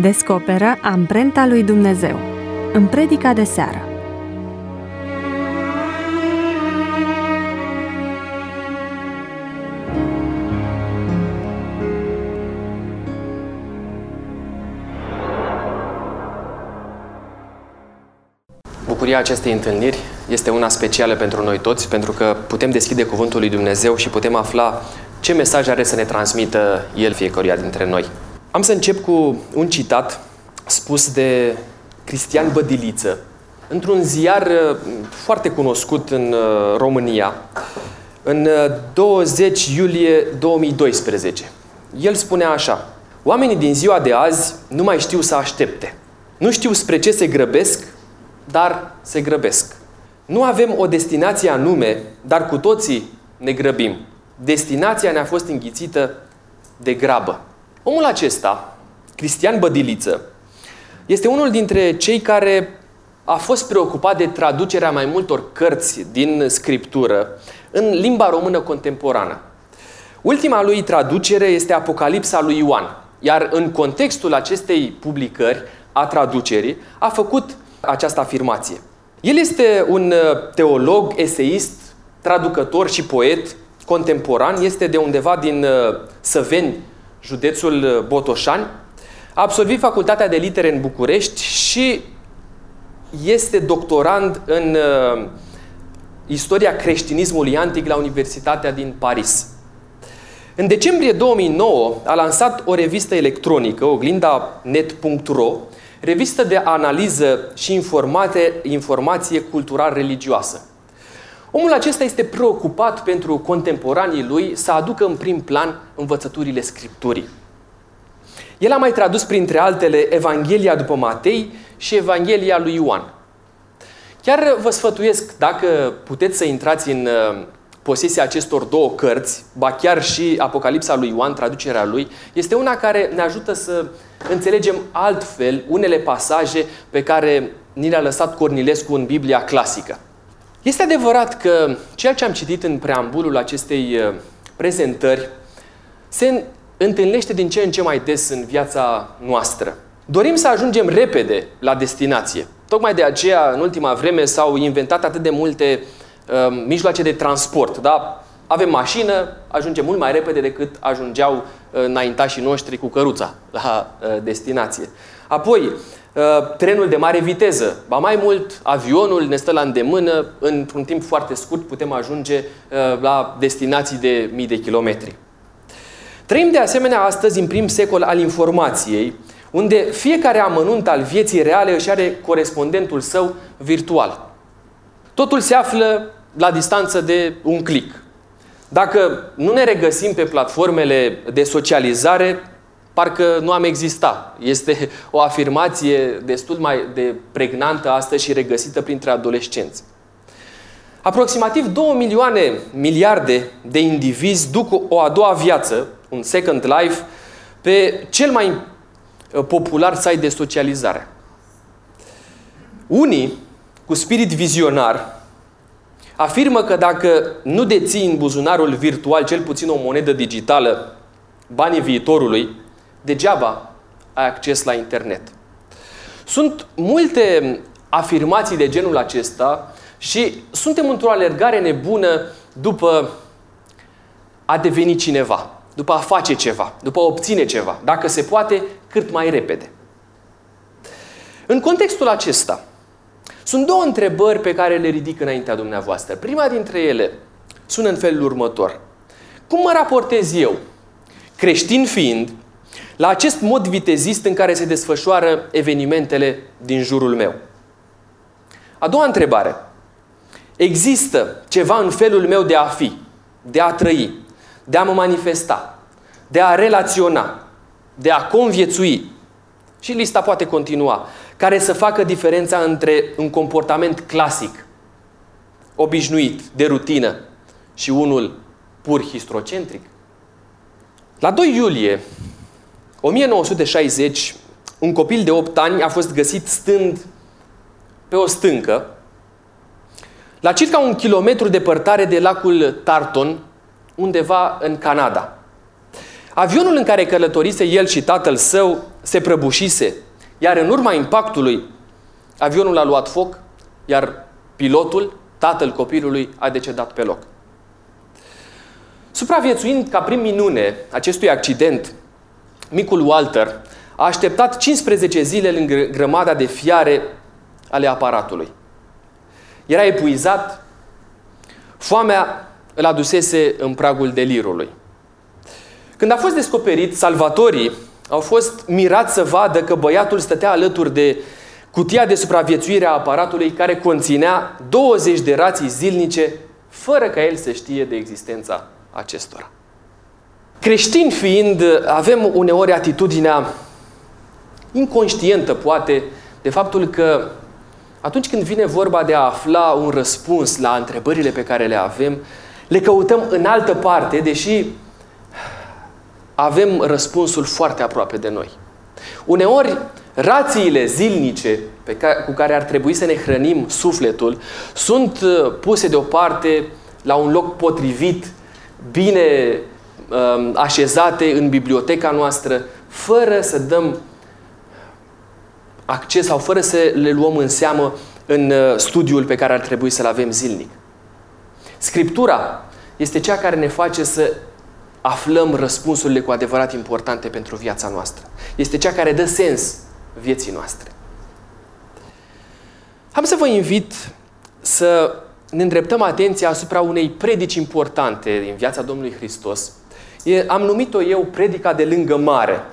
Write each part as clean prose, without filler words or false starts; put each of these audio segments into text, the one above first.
Descoperă amprenta lui Dumnezeu în predica de seară. Bucuria acestei întâlniri este una specială pentru noi toți, pentru că putem deschide Cuvântul lui Dumnezeu și putem afla ce mesaj are să ne transmită El fiecăruia dintre noi. Am să încep cu un citat spus de Cristian Bădiliță, într-un ziar foarte cunoscut în România, în 20 iulie 2012. El spunea așa: oamenii din ziua de azi nu mai știu să aștepte. Nu știu spre ce se grăbesc, dar se grăbesc. Nu avem o destinație anume, dar cu toții ne grăbim. Destinația ne-a fost înghițită de grabă. Omul acesta, Cristian Bădiliță, este unul dintre cei care a fost preocupat de traducerea mai multor cărți din Scriptură în limba română contemporană. Ultima lui traducere este Apocalipsa lui Ioan, iar în contextul acestei publicări a traducerii a făcut această afirmație. El este un teolog, eseist, traducător și poet contemporan, este de undeva din Săveni, județul Botoșani, a absolvit Facultatea de Litere în București și este doctorand în istoria creștinismului antic la Universitatea din Paris. În decembrie 2009 a lansat o revistă electronică, oglindanet.ro, revistă de analiză și informație cultural-religioasă. Omul acesta este preocupat pentru contemporanii lui să aducă în prim plan învățăturile Scripturii. El a mai tradus printre altele Evanghelia după Matei și Evanghelia lui Ioan. Chiar vă sfătuiesc, dacă puteți să intrați în posesia acestor două cărți, ba chiar și Apocalipsa lui Ioan, traducerea lui, este una care ne ajută să înțelegem altfel unele pasaje pe care ni le-a lăsat Cornilescu în Biblia clasică. Este adevărat că ceea ce am citit în preambulul acestei prezentări se întâlnește din ce în ce mai des în viața noastră. Dorim să ajungem repede la destinație. Tocmai de aceea, în ultima vreme, s-au inventat atât de multe mijloace de transport. Da? Avem mașină, ajungem mult mai repede decât ajungeau înaintașii noștri cu căruța la destinație. Apoi, trenul de mare viteză, ba mai mult, avionul ne stă la îndemână, într-un timp foarte scurt putem ajunge la destinații de mii de kilometri. Trăim de asemenea astăzi în prim secol al informației, unde fiecare amănunt al vieții reale își are corespondentul său virtual. Totul se află la distanță de un click. Dacă nu ne regăsim pe platformele de socializare, parcă nu am exista. Este o afirmație destul mai de pregnantă astăzi și regăsită printre adolescenți. Aproximativ 2 miliarde de indivizi duc o a doua viață, un second life, pe cel mai popular site de socializare. Unii, cu spirit vizionar, afirmă că dacă nu deții în buzunarul virtual cel puțin o monedă digitală, banii viitorului, degeaba ai acces la internet. Sunt multe afirmații de genul acesta și suntem într-o alergare nebună după a deveni cineva, după a face ceva, după a obține ceva, dacă se poate, cât mai repede. În contextul acesta, sunt două întrebări pe care le ridic înaintea dumneavoastră. Prima dintre ele sună în felul următor: cum mă raportez eu, creștin fiind, la acest mod vitezist în care se desfășoară evenimentele din jurul meu? A doua întrebare: există ceva în felul meu de a fi, de a trăi, de a mă manifesta, de a relaționa, de a conviețui, și lista poate continua, care să facă diferența între un comportament clasic, obișnuit, de rutină, și unul pur histocentric? La 2 iulie 1960, un copil de 8 ani a fost găsit stând pe o stâncă, la circa 1 kilometru departare de lacul Tarton, undeva în Canada. Avionul în care călătorise el și tatăl său se prăbușise, iar în urma impactului, avionul a luat foc, iar pilotul, tatăl copilului, a decedat pe loc. Supraviețuind ca prin minune acestui accident, micul Walter a așteptat 15 zile lângă grămada de fiare ale aparatului. Era epuizat, foamea îl adusese în pragul delirului. Când a fost descoperit, salvatorii au fost mirați să vadă că băiatul stătea alături de cutia de supraviețuire a aparatului care conținea 20 de rații zilnice, fără ca el să știe de existența acestora. Creștini fiind, avem uneori atitudinea inconștientă, poate, de faptul că atunci când vine vorba de a afla un răspuns la întrebările pe care le avem, le căutăm în altă parte, deși avem răspunsul foarte aproape de noi. Uneori, rațiile zilnice cu care ar trebui să ne hrănim sufletul sunt puse deoparte la un loc potrivit, bine așezate în biblioteca noastră, fără să dăm acces sau fără să le luăm în seamă în studiul pe care ar trebui să-l avem zilnic. Scriptura este cea care ne face să aflăm răspunsurile cu adevărat importante pentru viața noastră. Este cea care dă sens vieții noastre. Am să vă invit să ne îndreptăm atenția asupra unei predici importante din viața Domnului Hristos. Am numit-o eu predica de lângă mare.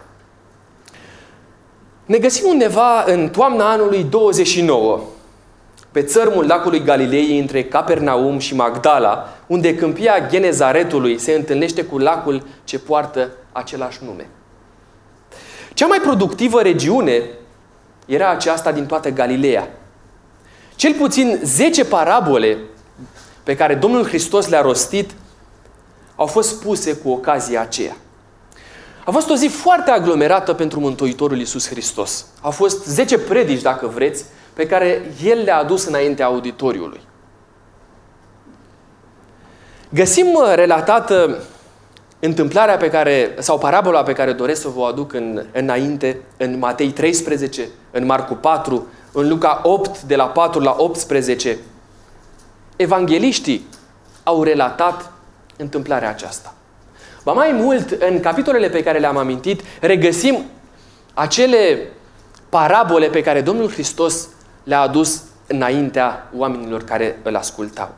Ne găsim undeva în toamna anului 29, pe țărmul lacului Galilei, între Capernaum și Magdala, unde câmpia Genezaretului se întâlnește cu lacul ce poartă același nume. Cea mai productivă regiune era aceasta din toată Galileea. Cel puțin 10 parabole pe care Domnul Hristos le-a rostit au fost puse cu ocazia aceea. A fost o zi foarte aglomerată pentru Mântuitorul Iisus Hristos. Au fost 10 predici, dacă vreți, pe care El le-a adus înaintea auditoriului. Găsim relatată întâmplarea sau parabola pe care doresc să vă aduc înainte, în Matei 13, în Marcu 4, în Luca 8, de la 4 la 18. Evangheliștii au relatat întâmplarea aceasta. Ba mai mult, în capitolele pe care le-am amintit, regăsim acele parabole pe care Domnul Hristos le-a adus înaintea oamenilor care îl ascultau.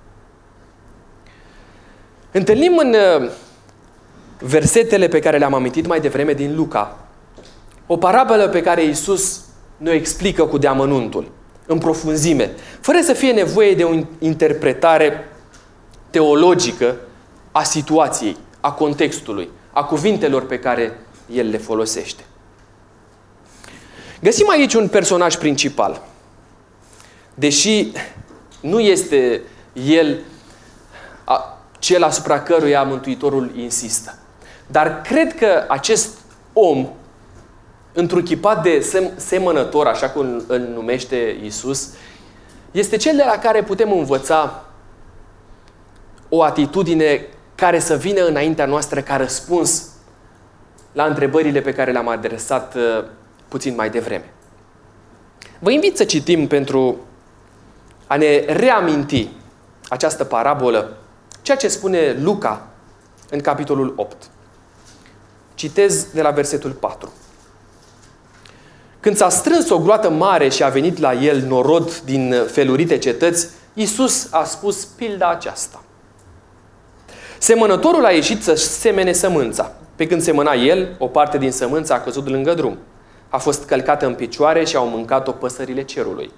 Întâlnim în versetele pe care le-am amintit mai devreme din Luca o parabolă pe care Iisus ne explică cu deamănuntul, în profunzime, fără să fie nevoie de o interpretare teologică a situației, a contextului, a cuvintelor pe care El le folosește. Găsim aici un personaj principal. Deși nu este el cel asupra căruia Mântuitorul insistă. Dar cred că acest om, întruchipat de semănător, așa cum îl numește Iisus, este cel de la care putem învăța o atitudine care să vină înaintea noastră ca răspuns la întrebările pe care le-am adresat puțin mai devreme. Vă invit să citim pentru a ne reaminti această parabolă, ceea ce spune Luca în capitolul 8. Citez de la versetul 4. Când s-a strâns o gloată mare și a venit la el norod din felurite cetăți, Iisus a spus pilda aceasta. Semănătorul a ieșit să semene sămânța. Pe când semăna el, o parte din sămânță a căzut lângă drum. A fost călcată în picioare și au mâncat-o păsările cerului.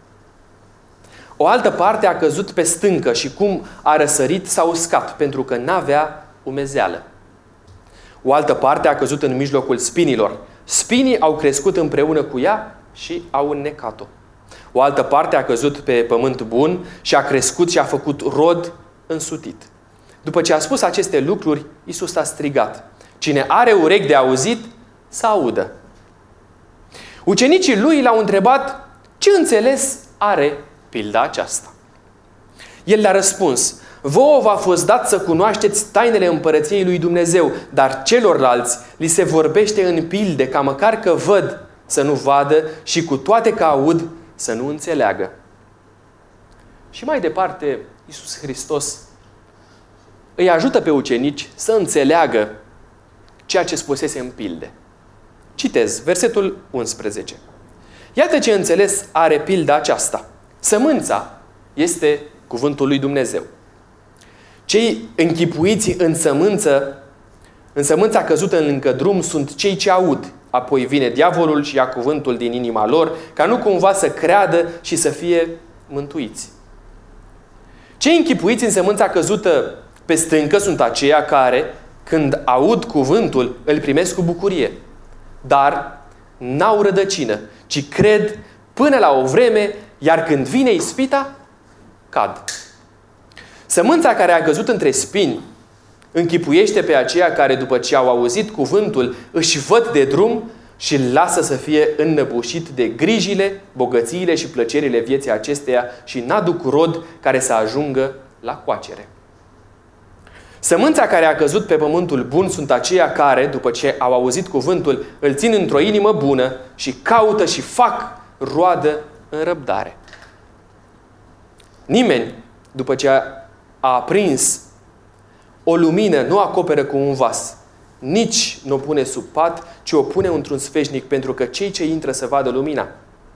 O altă parte a căzut pe stâncă și cum a răsărit s-a uscat, pentru că n-avea umezeală. O altă parte a căzut în mijlocul spinilor. Spinii au crescut împreună cu ea și au înnecat-o. O altă parte a căzut pe pământ bun și a crescut și a făcut rod însutit. După ce a spus aceste lucruri, Iisus a strigat: cine are urechi de auzit, să audă. Ucenicii lui l-au întrebat: ce înțeles are pilda aceasta? El le-a răspuns: vouă v-a fost dat să cunoașteți tainele împărăției lui Dumnezeu, dar celorlalți li se vorbește în pilde, ca măcar că văd să nu vadă și cu toate că aud să nu înțeleagă. Și mai departe, Iisus Hristos îi ajută pe ucenici să înțeleagă ceea ce spusese în pilde. Citez, versetul 11. Iată ce înțeles are pilda aceasta. Sămânța este cuvântul lui Dumnezeu. Cei închipuiți în sămânța căzută lângă drum sunt cei ce aud. Apoi vine diavolul și ia cuvântul din inima lor, ca nu cumva să creadă și să fie mântuiți. Cei închipuiți în sămânța căzută pe stâncă sunt aceia care, când aud cuvântul, îl primesc cu bucurie. Dar n-au rădăcină, ci cred până la o vreme, iar când vine ispita, cad. Sămânța care a căzut între spini închipuiește pe aceia care, după ce au auzit cuvântul, își văd de drum și îl lasă să fie înnăbușit de grijile, bogățiile și plăcerile vieții acesteia și n-aduc rod care să ajungă la coacere. Sămânța care a căzut pe pământul bun sunt aceia care, după ce au auzit cuvântul, îl țin într-o inimă bună și caută și fac roadă în răbdare. Nimeni, după ce a aprins o lumină, nu acoperă cu un vas, nici nu o pune sub pat, ci o pune într-un sfeșnic, pentru că cei ce intră să vadă lumina.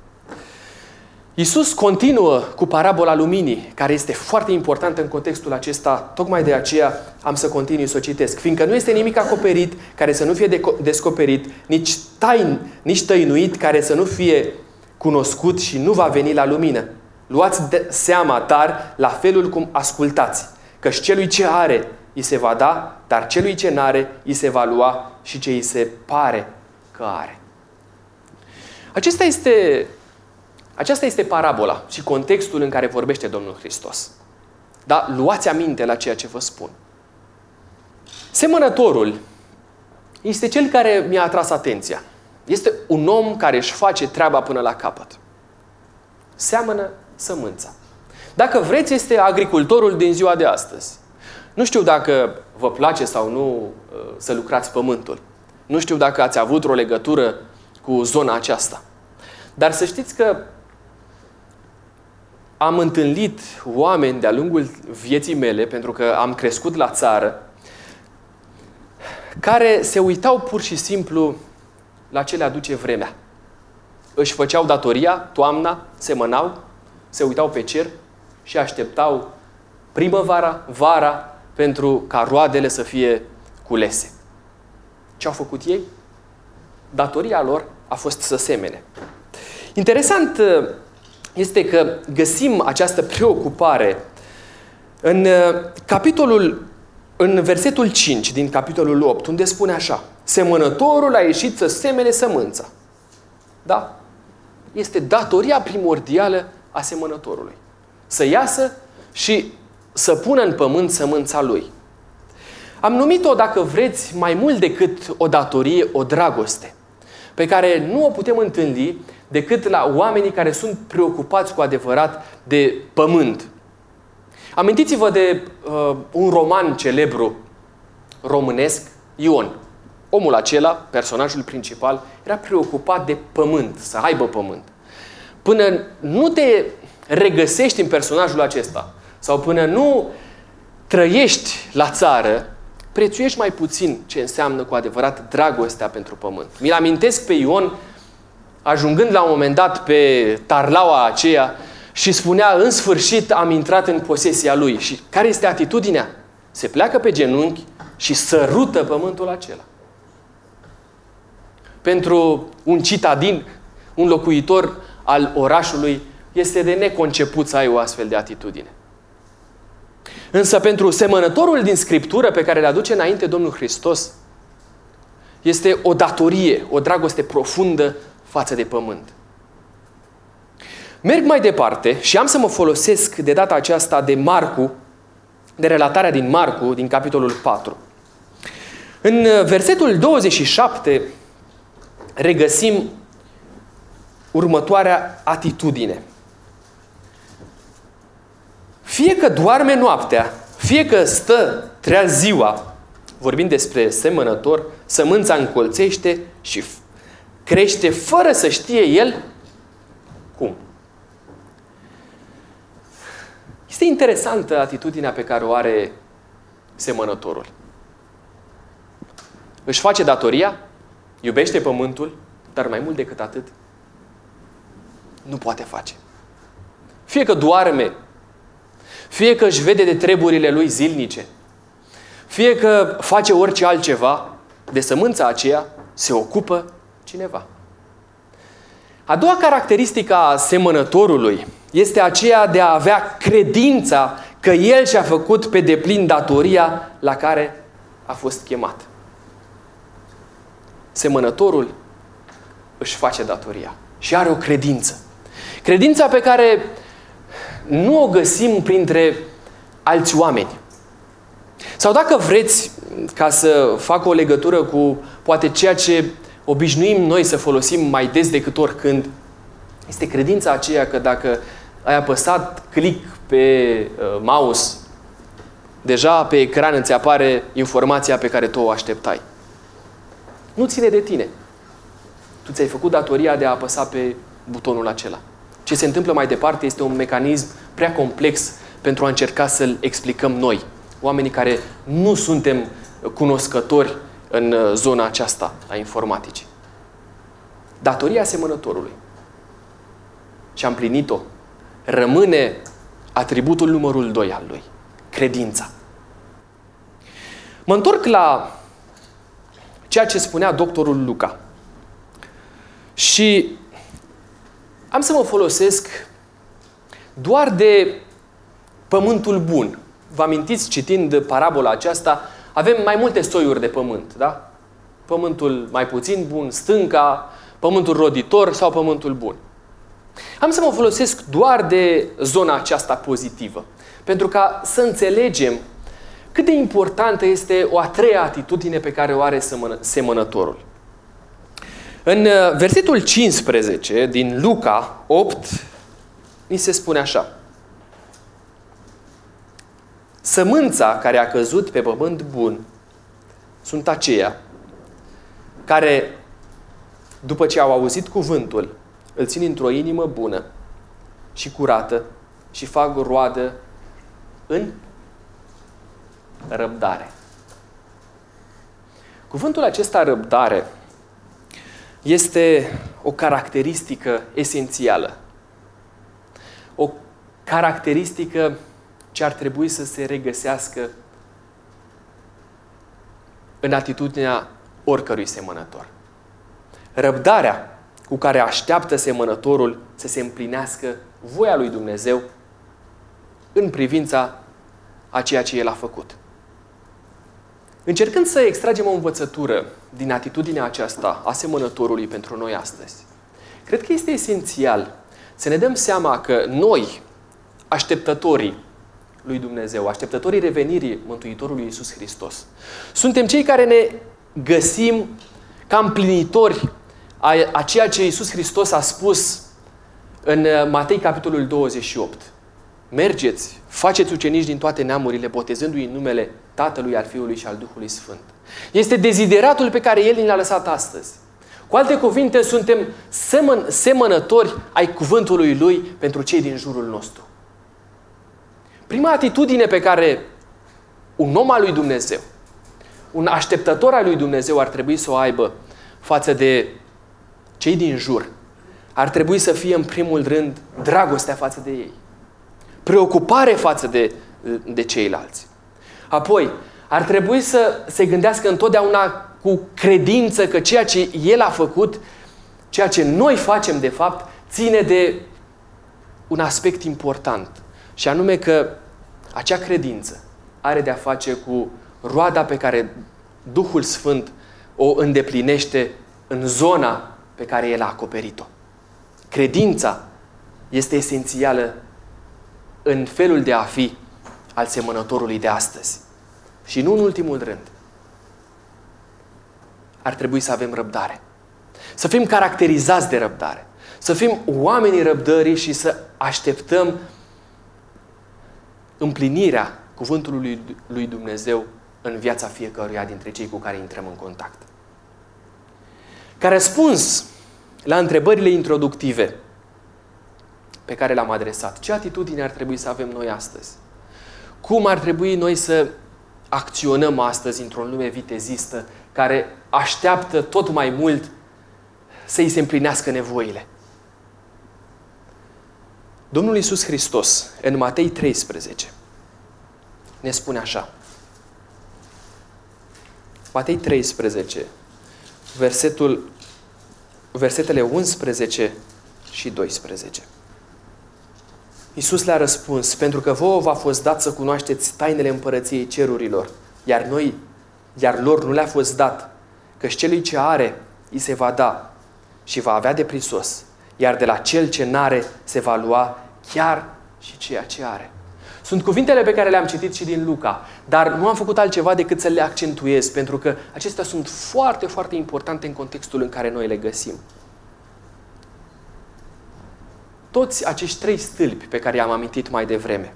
Iisus continuă cu parabola luminii, care este foarte importantă în contextul acesta. Tocmai de aceea am să continui să o citesc. Fiindcă nu este nimic acoperit care să nu fie descoperit, nici tăinuit care să nu fie cunoscut și nu va veni la lumină. Luați seama, dar, la felul cum ascultați, căci celui ce are îi se va da, dar celui ce n-are îi se va lua și ce îi se pare că are. Aceasta este parabola și contextul în care vorbește Domnul Hristos. Dar luați aminte la ceea ce vă spun. Semănătorul este cel care mi-a atras atenția. Este un om care își face treaba până la capăt. Seamănă sămânța. Dacă vreți, este agricultorul din ziua de astăzi. Nu știu dacă vă place sau nu să lucrați pământul. Nu știu dacă ați avut o legătură cu zona aceasta. Dar să știți că am întâlnit oameni de-a lungul vieții mele, pentru că am crescut la țară, care se uitau pur și simplu la ce le aduce vremea. Își făceau datoria, toamna, semănau, se uitau pe cer și așteptau primăvara, vara, pentru ca roadele să fie culese. Ce au făcut ei? Datoria lor a fost să semene. Interesant este că găsim această preocupare în versetul 5 din capitolul 8, unde spune așa: semănătorul a ieșit să semene sămânța. Da? Este datoria primordială a semănătorului. Să iasă și să pună în pământ sămânța lui. Am numit-o, dacă vreți, mai mult decât o datorie, o dragoste, pe care nu o putem întâlni decât la oamenii care sunt preocupați cu adevărat de pământ. Amintiți-vă de un roman celebru românesc, Ion. Omul acela, personajul principal, era preocupat de pământ, să aibă pământ. Până nu te regăsești în personajul acesta sau până nu trăiești la țară, prețuiești mai puțin ce înseamnă cu adevărat dragostea pentru pământ. Mi-l amintesc pe Ion ajungând la un moment dat pe tarlaua aceea și spunea: în sfârșit am intrat în posesia lui. Și care este atitudinea? Se pleacă pe genunchi și sărută pământul acela. Pentru un citadin, un locuitor al orașului, este de neconceput să ai o astfel de atitudine. Însă pentru semănătorul din Scriptură pe care le aduce înainte Domnul Hristos, este o datorie, o dragoste profundă față de pământ. Merg mai departe și am să mă folosesc de data aceasta de Marcu, de relatarea din Marcu, din capitolul 4. În versetul 27 regăsim următoarea atitudine. Fie că doarme noaptea, fie că stă treaz ziua, vorbim despre semănător, sămânța încolțește și crește fără să știe el cum. Este interesantă atitudinea pe care o are semănătorul. Își face datoria, iubește pământul, dar mai mult decât atât, nu poate face. Fie că doarme, fie că își vede de treburile lui zilnice, fie că face orice altceva, de sămânța aceea se ocupă cineva. A doua caracteristică a semănătorului este aceea de a avea credința că el și-a făcut pe deplin datoria la care a fost chemat. Semănătorul își face datoria și are o credință. Credința pe care nu o găsim printre alți oameni. Sau dacă vreți, ca să fac o legătură cu poate ceea ce obișnuim noi să folosim mai des decât oricând, este credința aceea că dacă ai apăsat click pe mouse, deja pe ecran îți apare informația pe care tu o așteptai. Nu ține de tine. Tu ți-ai făcut datoria de a apăsa pe butonul acela. Ce se întâmplă mai departe este un mecanism prea complex pentru a încerca să-l explicăm noi, oamenii care nu suntem cunoscători în zona aceasta a informaticii. Datoria semănătorului. Și am împlinit-o. Rămâne atributul numărul 2 al lui. Credința. Mă întorc la ceea ce spunea doctorul Luca. Și am să mă folosesc doar de pământul bun. Vă amintiți, citind parabola aceasta, avem mai multe soiuri de pământ, da? Pământul mai puțin bun, stânca, pământul roditor sau pământul bun. Am să mă folosesc doar de zona aceasta pozitivă, pentru ca să înțelegem cât de importantă este o a treia atitudine pe care o are semănătorul. În versetul 15 din Luca 8, ni se spune așa: sămânța care a căzut pe pământ bun sunt aceia care, după ce au auzit cuvântul, îl țin într-o inimă bună și curată și fac roadă în răbdare. Cuvântul acesta, răbdare, este o caracteristică esențială. O caracteristică ce ar trebui să se regăsească în atitudinea oricărui semănător. Răbdarea cu care așteaptă semănătorul să se împlinească voia lui Dumnezeu în privința a ceea ce El a făcut. Încercând să extragem o învățătură din atitudinea aceasta a semănătorului pentru noi astăzi, cred că este esențial să ne dăm seama că noi, așteptătorii lui Dumnezeu, așteptătorii revenirii Mântuitorului Iisus Hristos, suntem cei care ne găsim ca împlinitori a ceea ce Iisus Hristos a spus în Matei, capitolul 28. Mergeți, faceți ucenici din toate neamurile, botezându-i în numele Tatălui, al Fiului și al Duhului Sfânt. Este dezideratul pe care El ni l-a lăsat astăzi. Cu alte cuvinte, suntem semănători ai cuvântului Lui pentru cei din jurul nostru. Prima atitudine pe care un om al lui Dumnezeu, un așteptător al lui Dumnezeu ar trebui să o aibă față de cei din jur, ar trebui să fie în primul rând dragostea față de ei. Preocupare față de ceilalți. Apoi, ar trebui să se gândească întotdeauna cu credință că ceea ce El a făcut, ceea ce noi facem de fapt, ține de un aspect important. Și anume că acea credință are de-a face cu roada pe care Duhul Sfânt o îndeplinește în zona pe care El a acoperit-o. Credința este esențială în felul de a fi al semănătorului de astăzi. Și nu în ultimul rând, ar trebui să avem răbdare. Să fim caracterizați de răbdare. Să fim oamenii răbdării și să așteptăm împlinirea cuvântului lui Dumnezeu în viața fiecăruia dintre cei cu care intrăm în contact. Ca răspuns la întrebările introductive pe care le-am adresat, ce atitudine ar trebui să avem noi astăzi? Cum ar trebui noi să acționăm astăzi într-o lume vitezistă care așteaptă tot mai mult să-i se împlinească nevoile? Domnul Iisus Hristos, în Matei 13, ne spune așa. Matei 13, versetele 11 și 12. Iisus le-a răspuns, pentru că vouă v-a fost dat să cunoașteți tainele împărăției cerurilor, iar lor nu le-a fost dat, căci celui ce are, îi se va da și va avea de prisos, iar de la cel ce n-are se va lua chiar și ceea ce are. Sunt cuvintele pe care le-am citit și din Luca, dar nu am făcut altceva decât să le accentuez, pentru că acestea sunt foarte, foarte importante în contextul în care noi le găsim. Toți acești 3 stâlpi pe care i-am amintit mai devreme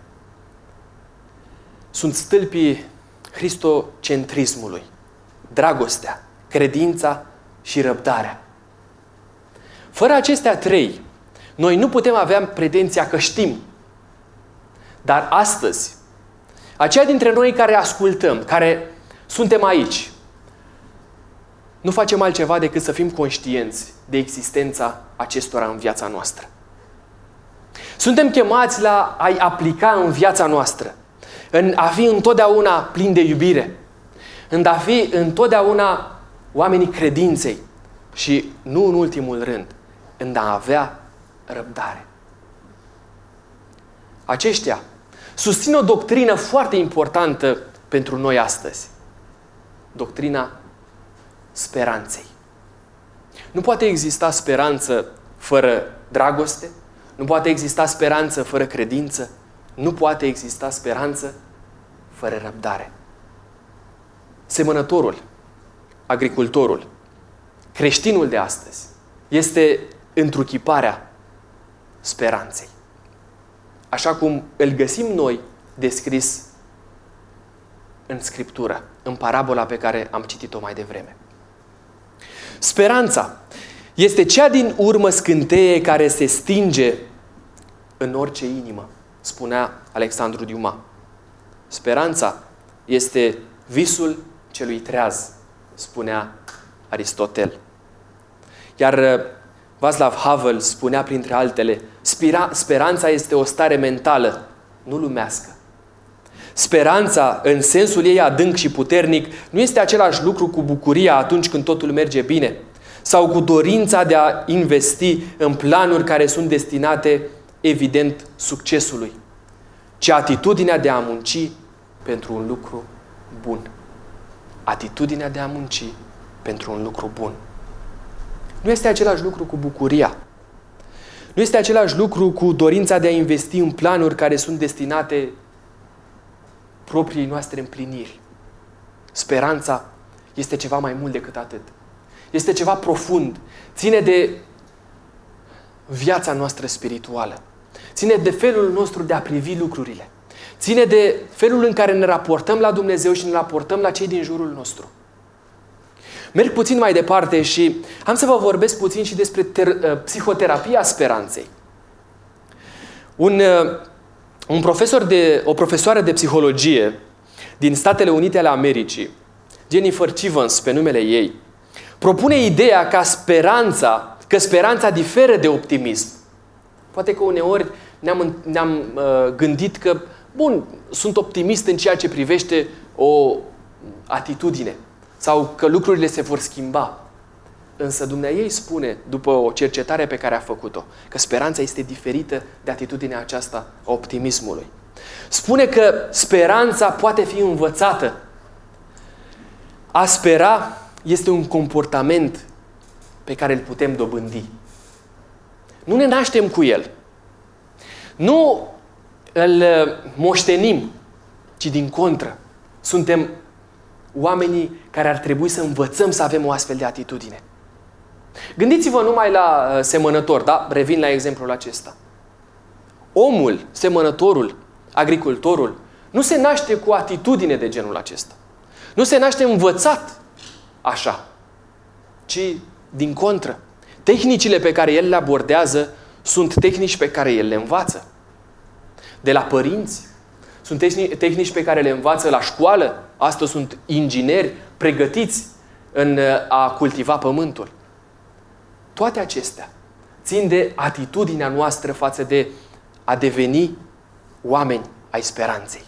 sunt stâlpii cristocentrismului, dragostea, credința și răbdarea. Fără acestea 3, noi nu putem avea pretenția că știm. Dar astăzi, aceia dintre noi care ascultăm, care suntem aici, nu facem altceva decât să fim conștienți de existența acestora în viața noastră. Suntem chemați la a-i aplica în viața noastră, în a fi întotdeauna plini de iubire, în a fi întotdeauna oamenii credinței și, nu în ultimul rând, în a avea răbdare. Aceștia susțin o doctrină foarte importantă pentru noi astăzi. Doctrina speranței. Nu poate exista speranță fără dragoste, nu poate exista speranță fără credință, nu poate exista speranță fără răbdare. Semănătorul, agricultorul, creștinul de astăzi este întruchiparea speranței. Așa cum îl găsim noi descris în Scriptură, în parabola pe care am citit-o mai devreme. Speranța este cea din urmă scânteie care se stinge în orice inimă, spunea Alexandru Dumas. Speranța este visul celui treaz, spunea Aristotel. Iar Václav Havel spunea printre altele, speranța este o stare mentală, nu lumească. Speranța, în sensul ei adânc și puternic, nu este același lucru cu bucuria atunci când totul merge bine sau cu dorința de a investi în planuri care sunt destinate, evident, succesului, ci atitudinea de a munci pentru un lucru bun. Atitudinea de a munci pentru un lucru bun. Nu este același lucru cu bucuria. Nu este același lucru cu dorința de a investi în planuri care sunt destinate propriei noastre împliniri. Speranța este ceva mai mult decât atât. Este ceva profund. Ține de viața noastră spirituală. Ține de felul nostru de a privi lucrurile. Ține de felul în care ne raportăm la Dumnezeu și ne raportăm la cei din jurul nostru. Merg puțin mai departe și am să vă vorbesc puțin și despre psihoterapia speranței. O profesoară de psihologie din Statele Unite ale Americii, Jennifer Chivens pe numele ei, propune ideea că speranța diferă de optimism. Poate că uneori ne-am gândit că, bun, sunt optimist în ceea ce privește o atitudine sau că lucrurile se vor schimba. Însă Dumnezeu spune, după o cercetare pe care a făcut-o, că speranța este diferită de atitudinea aceasta a optimismului. Spune că speranța poate fi învățată. A spera este un comportament pe care îl putem dobândi. Nu ne naștem cu el. Nu îl moștenim, ci din contră. Suntem oamenii care ar trebui să învățăm să avem o astfel de atitudine. Gândiți-vă numai la semănător, da? Revin la exemplul acesta. Omul, semănătorul, agricultorul, nu se naște cu atitudine de genul acesta. Nu se naște învățat așa, ci din contră. Tehnicile pe care el le abordează sunt tehnici pe care el le învață. De la părinți. Sunt tehnici pe care le învață la școală. Astăzi sunt ingineri pregătiți în a cultiva pământul. Toate acestea țin de atitudinea noastră față de a deveni oameni ai speranței.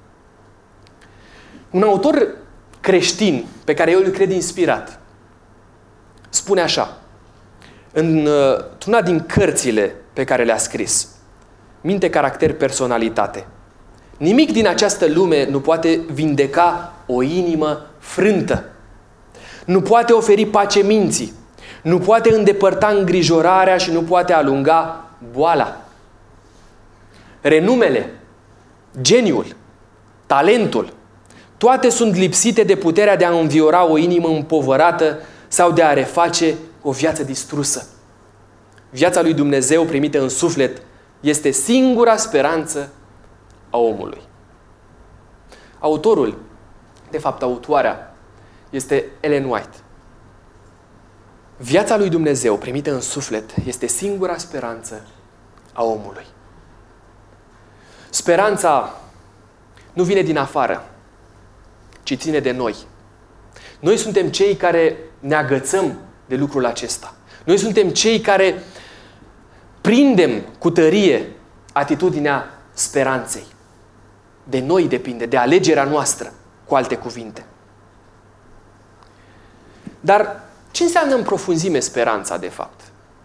Un autor creștin, pe care eu îl cred inspirat, spune așa, într-una din cărțile pe care le-a scris, Minte, caracter, personalitate. Nimic din această lume nu poate vindeca o inimă frântă. Nu poate oferi pace minții. Nu poate îndepărta îngrijorarea și nu poate alunga boala. Renumele, geniul, talentul, toate sunt lipsite de puterea de a înviora o inimă împovărată sau de a reface o viață distrusă. Viața lui Dumnezeu primită în suflet este singura speranță a omului. Autorul, de fapt autoarea, este Ellen White. Viața lui Dumnezeu primită în suflet este singura speranță a omului. Speranța nu vine din afară, ci ține de noi. Noi suntem cei care ne agățăm de lucrul acesta. Noi suntem cei care prindem cu tărie atitudinea speranței. De noi depinde, de alegerea noastră, cu alte cuvinte. Dar ce înseamnă în profunzime speranța, de fapt?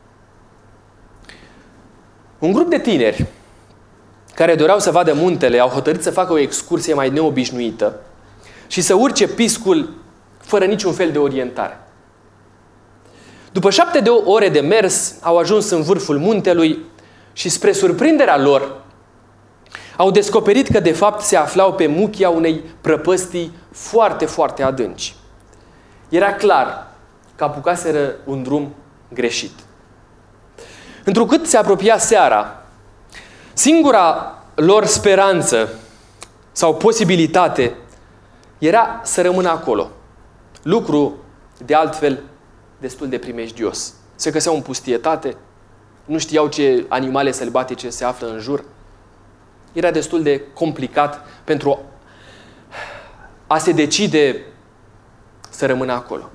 Un grup de tineri care doreau să vadă muntele au hotărât să facă o excursie mai neobișnuită și să urce piscul fără niciun fel de orientare. După 7 ore de mers, au ajuns în vârful muntelui și, spre surprinderea lor, au descoperit că, de fapt, se aflau pe muchia unei prăpăstii foarte, foarte adânci. Era clar că apucaseră un drum greșit. Întrucât se apropia seara, singura lor speranță sau posibilitate era să rămână acolo. Lucru, de altfel, destul de primejdios. Se găseau în pustietate, nu știau ce animale sălbatice se află în jur. Era destul de complicat pentru a se decide să rămână acolo.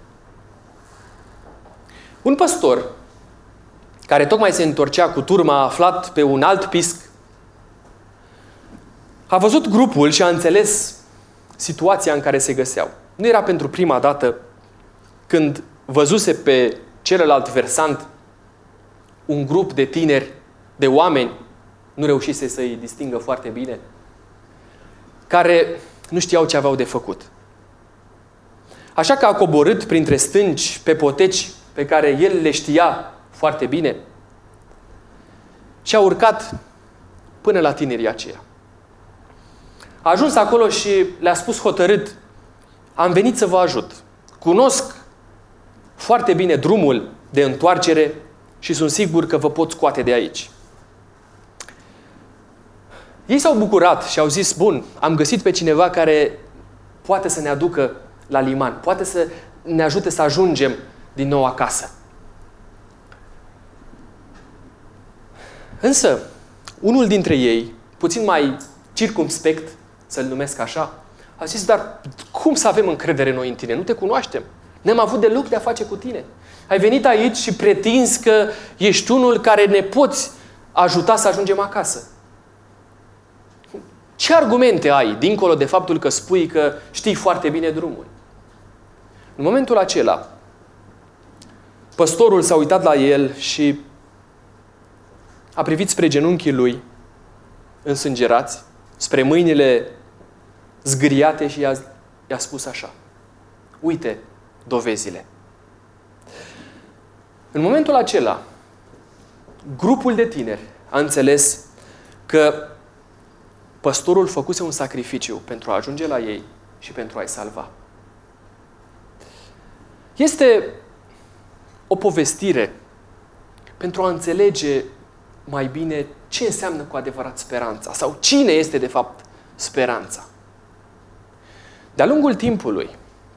Un păstor, care tocmai se întorcea cu turma aflat pe un alt pisc, a văzut grupul și a înțeles situația în care se găseau. Nu era pentru prima dată când văzuse pe celălalt versant un grup de tineri, de oameni, nu reușise să-i distingă foarte bine, care nu știau ce aveau de făcut. Așa că a coborât printre stânci, pe poteci pe care el le știa foarte bine și a urcat până la tinerii aceia. A ajuns acolo și le-a spus hotărât: am venit să vă ajut. Cunosc foarte bine drumul de întoarcere și sunt sigur că vă pot scoate de aici. Ei s-au bucurat și au zis: bun, am găsit pe cineva care poate să ne aducă la liman, poate să ne ajute să ajungem din nou acasă. Însă, unul dintre ei, puțin mai circumspect, să-l numesc așa, a zis: dar cum să avem încredere noi în tine? Nu te cunoaștem. N-am avut deloc de-a face cu tine. Ai venit aici și pretinzi că ești unul care ne poți ajuta să ajungem acasă. Ce argumente ai, dincolo de faptul că spui că știi foarte bine drumul? În momentul acela, păstorul s-a uitat la el și a privit spre genunchii lui însângerați, spre mâinile zgâriate și i-a spus așa: uite dovezile. În momentul acela, grupul de tineri a înțeles că păstorul făcuse un sacrificiu pentru a ajunge la ei și pentru a-i salva. Este o povestire pentru a înțelege mai bine ce înseamnă cu adevărat speranța sau cine este de fapt speranța. De-a lungul timpului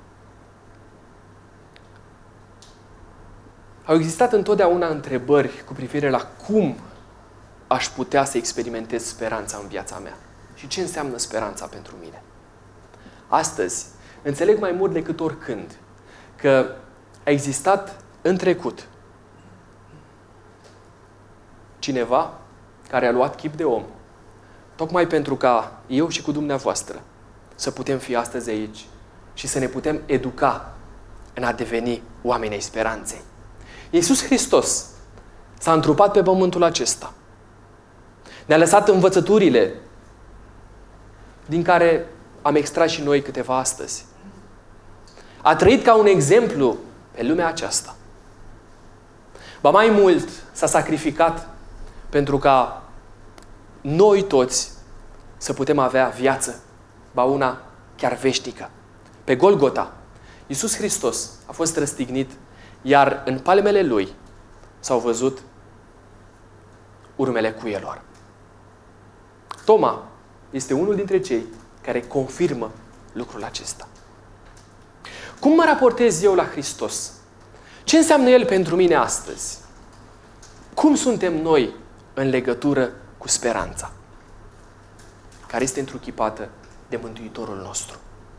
au existat întotdeauna întrebări cu privire la cum aș putea să experimentez speranța în viața mea și ce înseamnă speranța pentru mine. Astăzi înțeleg mai mult decât oricând că a existat în trecut cineva care a luat chip de om, tocmai pentru ca eu și cu dumneavoastră să putem fi astăzi aici și să ne putem educa în a deveni oameni ai speranței. Iisus Hristos s-a întrupat pe pământul acesta. Ne-a lăsat învățăturile din care am extras și noi câteva astăzi. A trăit ca un exemplu pe lumea aceasta. Ba mai mult, s-a sacrificat pentru ca noi toți să putem avea viață, ba una chiar veșnică. Pe Golgota, Iisus Hristos a fost răstignit, iar în palmele Lui s-au văzut urmele cuielor. Toma este unul dintre cei care confirmă lucrul acesta. Cum mă raportez eu la Hristos? Ce înseamnă El pentru mine astăzi? Cum suntem noi în legătură cu speranța care este întruchipată de Mântuitorul nostru?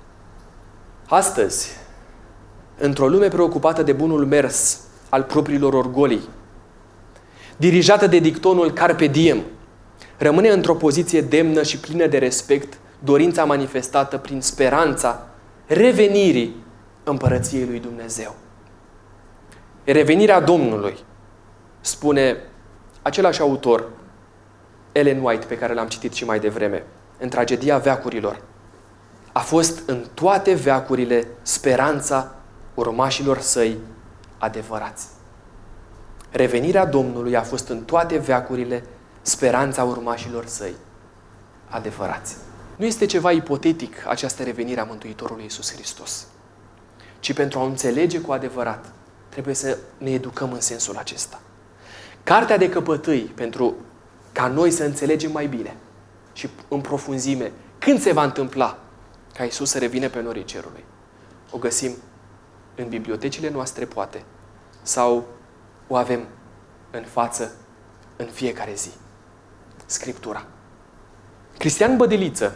Astăzi, într-o lume preocupată de bunul mers al propriilor orgolii, dirijată de dictonul Carpe Diem, rămâne într-o poziție demnă și plină de respect dorința manifestată prin speranța revenirii Împărăției lui Dumnezeu. Revenirea Domnului, spune același autor, Ellen White, pe care l-am citit și mai devreme, în Tragedia veacurilor, a fost în toate veacurile speranța urmașilor săi adevărați. Revenirea Domnului a fost în toate veacurile speranța urmașilor săi adevărați. Nu este ceva ipotetic această revenire a Mântuitorului Iisus Hristos, ci pentru a o înțelege cu adevărat, trebuie să ne educăm în sensul acesta. Cartea de căpătâi, pentru ca noi să înțelegem mai bine și în profunzime când se va întâmpla ca Iisus să revină pe norii cerului, o găsim în bibliotecile noastre, poate, sau o avem în față în fiecare zi. Scriptura. Cristian Bădiliță,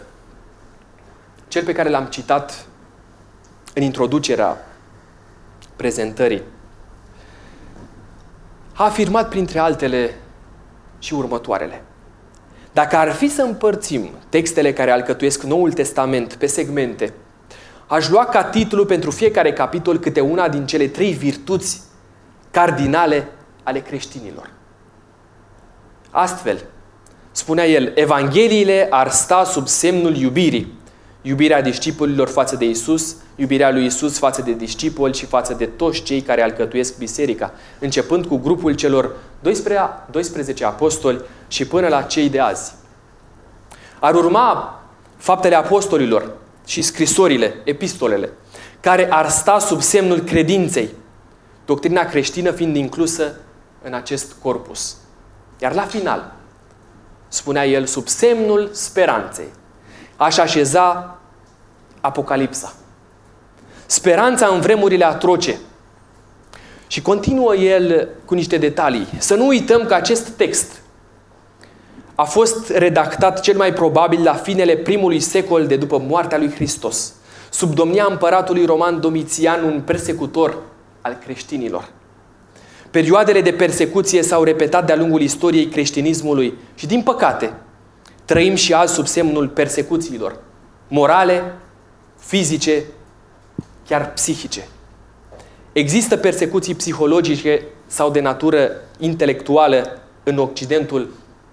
cel pe care l-am citat în introducerea prezentării, a afirmat printre altele și următoarele. Dacă ar fi să împărțim textele care alcătuiesc Noul Testament pe segmente, aș lua ca titlu pentru fiecare capitol câte una din cele 3 virtuți cardinale ale creștinilor. Astfel, spunea el, Evangheliile ar sta sub semnul iubirii. Iubirea discipolilor față de Iisus, iubirea lui Iisus față de discipoli și față de toți cei care alcătuiesc biserica, începând cu grupul celor 12 apostoli și până la cei de azi. Ar urma faptele apostolilor și scrisorile, epistolele, care ar sta sub semnul credinței, doctrina creștină fiind inclusă în acest corpus. Iar la final, spunea el, sub semnul speranței, aș așeza Apocalipsa. Speranța în vremurile atroce. Și continuă el cu niște detalii. Să nu uităm că acest text a fost redactat cel mai probabil la finele primului secol de după moartea lui Hristos, sub domnia împăratului roman Domitian, un persecutor al creștinilor. Perioadele de persecuție s-au repetat de-a lungul istoriei creștinismului și, din păcate, trăim și azi sub semnul persecuțiilor morale, fizice, chiar psihice. Există persecuții psihologice sau de natură intelectuală în Occidentul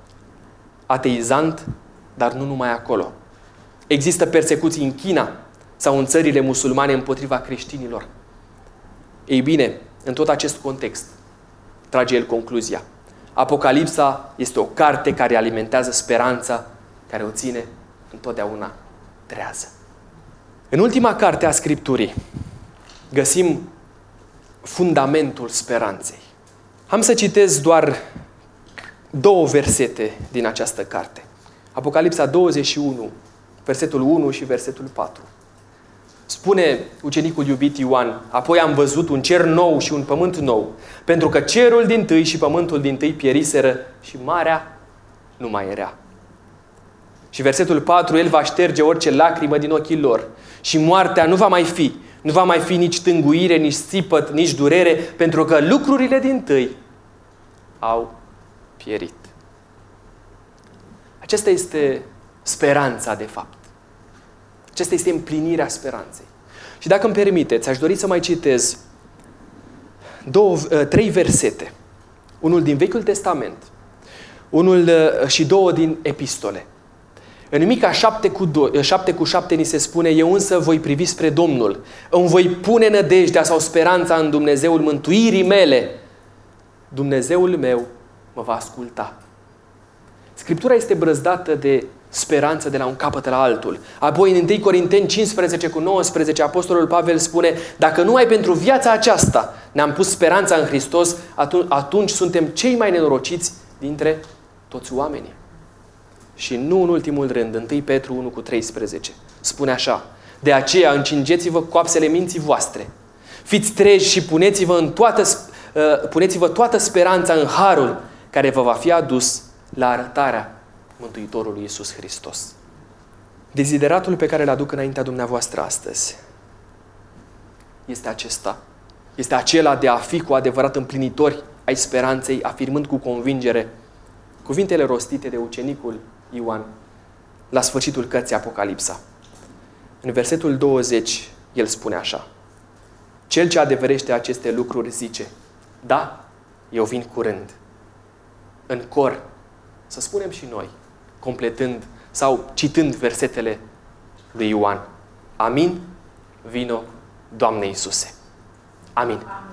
ateizant, dar nu numai acolo. Există persecuții în China sau în țările musulmane împotriva creștinilor. Ei bine, în tot acest context, trage el concluzia. Apocalipsa este o carte care alimentează speranța, care o ține întotdeauna trează. În ultima carte a Scripturii găsim fundamentul speranței. Am să citez doar două versete din această carte. Apocalipsa 21, versetul 1 și versetul 4. Spune ucenicul iubit Ioan: apoi am văzut un cer nou și un pământ nou, pentru că cerul dintâi și pământul dintâi pieriseră și marea nu mai era. Și versetul 4, El va șterge orice lacrimă din ochii lor și moartea nu va mai fi. Nu va mai fi nici tânguire, nici țipăt, nici durere, pentru că lucrurile dintâi au pierit. Aceasta este speranța, de fapt. Aceasta este împlinirea speranței. Și dacă îmi permiteți, aș dori să mai citez 3 versete. Unul din Vechiul Testament, unul și 2 din epistole. În Mica 7:7 ni se spune: eu însă voi privi spre Domnul, îmi voi pune nădejdea sau speranța în Dumnezeul mântuirii mele. Dumnezeul meu mă va asculta. Scriptura este brăzdată de speranță de la un capăt la altul. Apoi în 1 Corinteni 15:19 apostolul Pavel spune: dacă numai pentru viața aceasta ne-am pus speranța în Hristos, atunci suntem cei mai nenorociți dintre toți oamenii. Și nu în ultimul rând, 1 Petru 1:13 spune așa: de aceea încingeți-vă coapsele minții voastre, fiți treji și puneți-vă toată speranța în harul care vă va fi adus la arătarea Mântuitorului Iisus Hristos. Dezideratul pe care îl aduc înaintea dumneavoastră astăzi este acesta. Este acela de a fi cu adevărat împlinitori ai speranței, afirmând cu convingere cuvintele rostite de ucenicul Ioan la sfârșitul cărții Apocalipsa. În versetul 20, el spune așa: cel ce adeverește aceste lucruri zice: da, eu vin curând. În cor, să spunem și noi, completând sau citând versetele lui Ioan: amin, vino, Doamne Iisuse. Amin.